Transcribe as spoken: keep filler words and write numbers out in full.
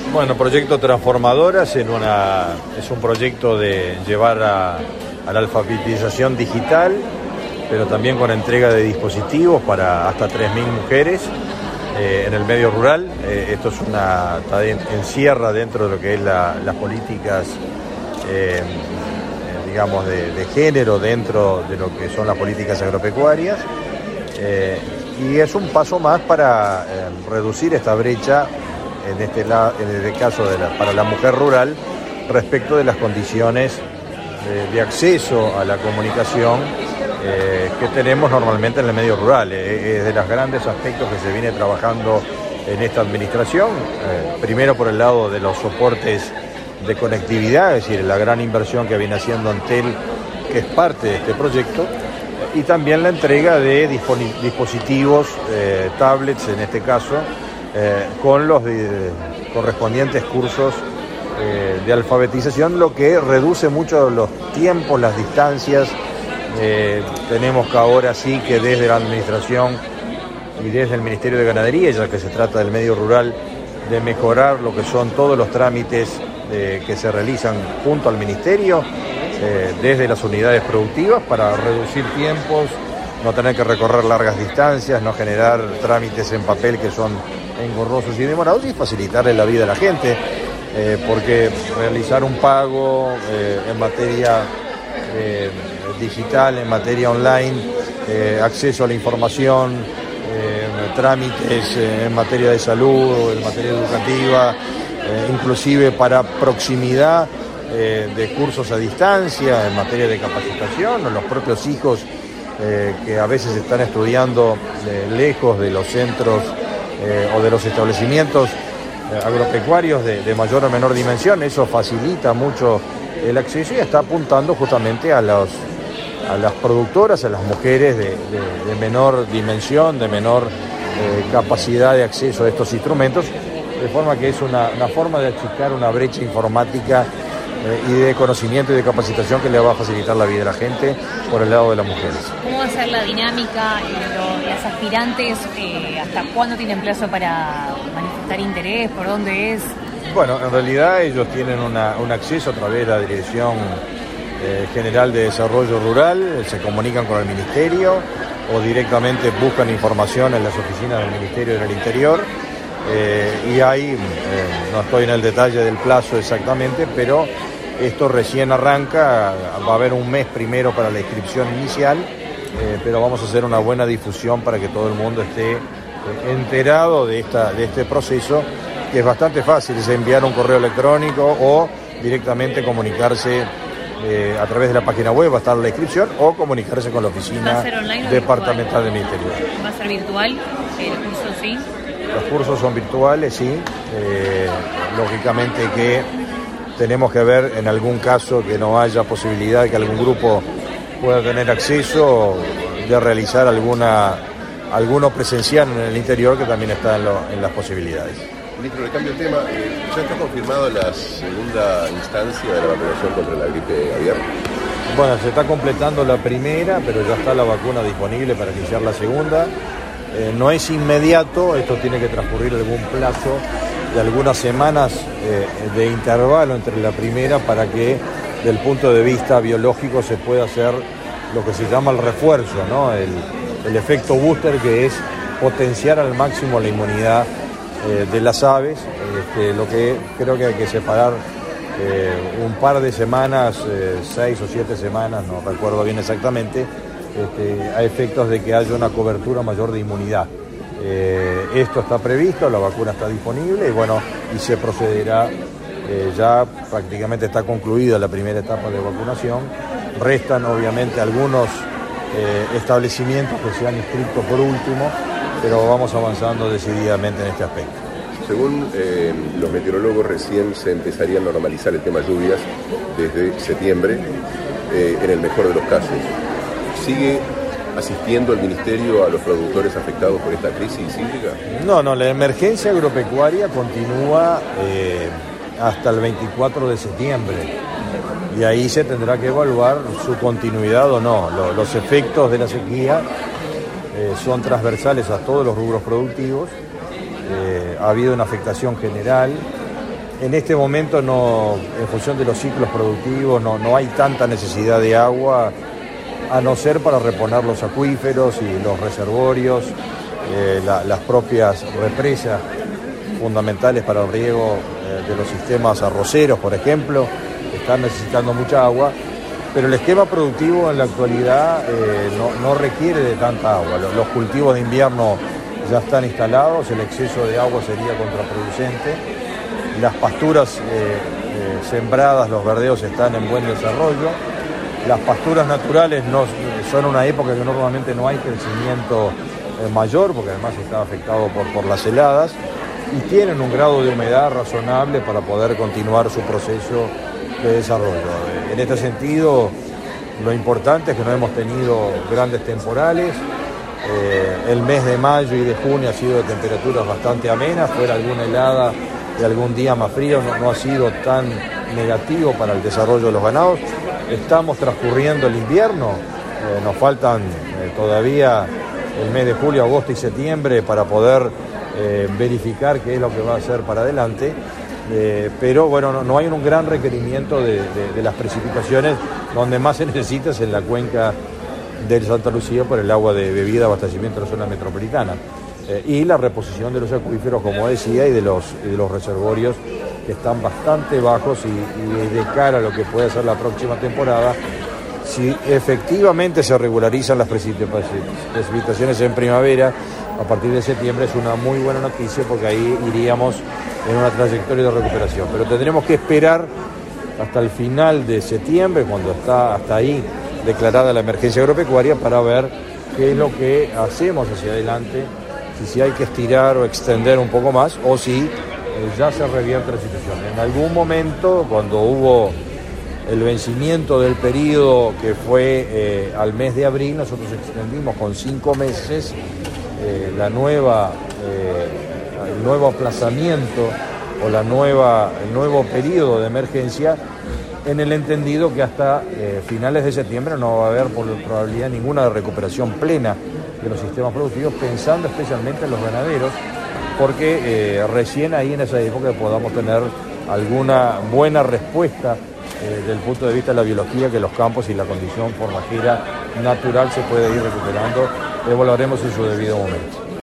Bueno, proyecto Transformadoras en una, es un proyecto de llevar a, a la alfabetización digital, pero también con entrega de dispositivos para hasta tres mil mujeres eh, en el medio rural. Eh, esto es una, encierra dentro de lo que es la, las políticas eh, digamos de, de género dentro de lo que son las políticas agropecuarias eh, y es un paso más para eh, reducir esta brecha en este, en este caso de la, para la mujer rural respecto de las condiciones de, de acceso a la comunicación eh, que tenemos normalmente en el medio rural. Eh, es de los grandes aspectos que se viene trabajando en esta administración, eh, primero por el lado de los soportes de conectividad, es decir, la gran inversión que viene haciendo Entel, que es parte de este proyecto, y también la entrega de dispositivos, eh, tablets en este caso, Eh, con los de, correspondientes cursos eh, de alfabetización, lo que reduce mucho los tiempos, las distancias. Eh, tenemos que ahora sí que desde la administración y desde el Ministerio de Ganadería, ya que se trata del medio rural, de mejorar lo que son todos los trámites eh, que se realizan junto al Ministerio, eh, desde las unidades productivas, para reducir tiempos, no tener que recorrer largas distancias, no generar trámites en papel que son engorrosos y demorados, y facilitarle la vida a la gente, eh, porque realizar un pago eh, en materia eh, digital, en materia online, eh, acceso a la información, eh, trámites eh, en materia de salud, en materia educativa, eh, inclusive para proximidad eh, de cursos a distancia, en materia de capacitación, o los propios hijos eh, que a veces están estudiando eh, lejos de los centros Eh, o de los establecimientos eh, agropecuarios de, de mayor o menor dimensión. Eso facilita mucho el acceso y está apuntando justamente a, los, a las productoras, a las mujeres de, de, de menor dimensión, de menor eh, capacidad de acceso a estos instrumentos, de forma que es una, una forma de achicar una brecha informática eh, y de conocimiento y de capacitación que le va a facilitar la vida a la gente por el lado de las mujeres. ¿Cómo va a ser la dinámica? Lo, las aspirantes, eh, ¿hasta cuándo tienen plazo para manifestar interés? ¿Por dónde es? Bueno, en realidad ellos tienen una, un acceso a través de la Dirección eh, General de Desarrollo Rural, se comunican con el Ministerio o directamente buscan información en las oficinas del Ministerio del Interior. Eh, y ahí, eh, no estoy en el detalle del plazo exactamente, pero esto recién arranca, va a haber un mes primero para la inscripción inicial, eh, pero vamos a hacer una buena difusión para que todo el mundo esté eh, enterado de, esta, de este proceso, que es bastante fácil, es enviar un correo electrónico o directamente comunicarse eh, a través de la página web, va a estar la inscripción, o comunicarse con la oficina departamental del Ministerio. ¿Va a ser virtual el curso, sí? Los cursos son virtuales, sí, eh, lógicamente que tenemos que ver en algún caso que no haya posibilidad de que algún grupo pueda tener acceso, de realizar alguna alguno presencial en el interior, que también está en, lo, en las posibilidades. Ministro, le cambio el tema. ¿Ya está confirmada la segunda instancia de la vacunación contra la gripe aviar? Bueno, se está completando la primera, pero ya está la vacuna disponible para iniciar la segunda. Eh, no es inmediato, esto tiene que transcurrir algún plazo de algunas semanas eh, de intervalo entre la primera, para que del punto de vista biológico se pueda hacer lo que se llama el refuerzo, ¿no? El, el efecto booster, que es potenciar al máximo la inmunidad eh, de las aves, este, lo que creo que hay que separar eh, un par de semanas, eh, seis o siete semanas, no recuerdo bien exactamente, este, a efectos de que haya una cobertura mayor de inmunidad. Eh, esto está previsto, la vacuna está disponible y bueno, y se procederá, eh, ya prácticamente está concluida la primera etapa de vacunación. Restan obviamente algunos eh, establecimientos que se han inscrito por último, pero vamos avanzando decididamente en este aspecto. Según eh, los meteorólogos, recién se empezaría a normalizar el tema lluvias desde septiembre, eh, en el mejor de los casos. ¿Sigue asistiendo el Ministerio a los productores afectados por esta crisis hídrica? No, no, la emergencia agropecuaria continúa eh, hasta el veinticuatro de septiembre y ahí se tendrá que evaluar su continuidad o no. Los, los efectos de la sequía eh, son transversales a todos los rubros productivos. Eh, ha habido una afectación general en este momento, no, en función de los ciclos productivos, no, no hay tanta necesidad de agua, a no ser para reponer los acuíferos y los reservorios, eh, la, las propias represas fundamentales para el riego eh, de los sistemas arroceros, por ejemplo, que están necesitando mucha agua, pero el esquema productivo en la actualidad eh, no, no requiere de tanta agua. Los, los cultivos de invierno ya están instalados, el exceso de agua sería contraproducente, las pasturas eh, eh, sembradas, los verdeos están en buen desarrollo, las pasturas naturales no, son una época que normalmente no hay crecimiento eh, mayor, porque además está afectado por, por las heladas, y tienen un grado de humedad razonable para poder continuar su proceso de desarrollo. En este sentido, lo importante es que no hemos tenido grandes temporales. Eh, el mes de mayo y de junio ha sido de temperaturas bastante amenas, fuera alguna helada de algún día más frío, no, no ha sido tan negativo para el desarrollo de los ganados. Estamos transcurriendo el invierno, eh, nos faltan eh, todavía el mes de julio, agosto y septiembre para poder eh, verificar qué es lo que va a hacer para adelante, eh, pero bueno, no, no hay un gran requerimiento de, de, de las precipitaciones. Donde más se necesita es en la cuenca del Santa Lucía por el agua de bebida, abastecimiento de la zona metropolitana, eh, y la reposición de los acuíferos, como decía, y de los, y de los reservorios que están bastante bajos, y, y de cara a lo que puede ser la próxima temporada, si efectivamente se regularizan las precipitaciones en primavera, a partir de septiembre es una muy buena noticia, porque ahí iríamos en una trayectoria de recuperación. Pero tendremos que esperar hasta el final de septiembre, cuando está hasta ahí declarada la emergencia agropecuaria, para ver qué es lo que hacemos hacia adelante, si, si hay que estirar o extender un poco más, o si eh, ya se revierte la situación. En algún momento, cuando hubo el vencimiento del periodo, que fue eh, al mes de abril, nosotros extendimos con cinco meses eh, la nueva, eh, el nuevo aplazamiento o la nueva, el nuevo periodo de emergencia, en el entendido que hasta eh, finales de septiembre no va a haber por probabilidad ninguna recuperación plena de los sistemas productivos, pensando especialmente en los ganaderos, porque eh, recién ahí en esa época podamos tener alguna buena respuesta eh, desde el punto de vista de la biología, que los campos y la condición forrajera natural se puede ir recuperando. Evaluaremos en su debido momento.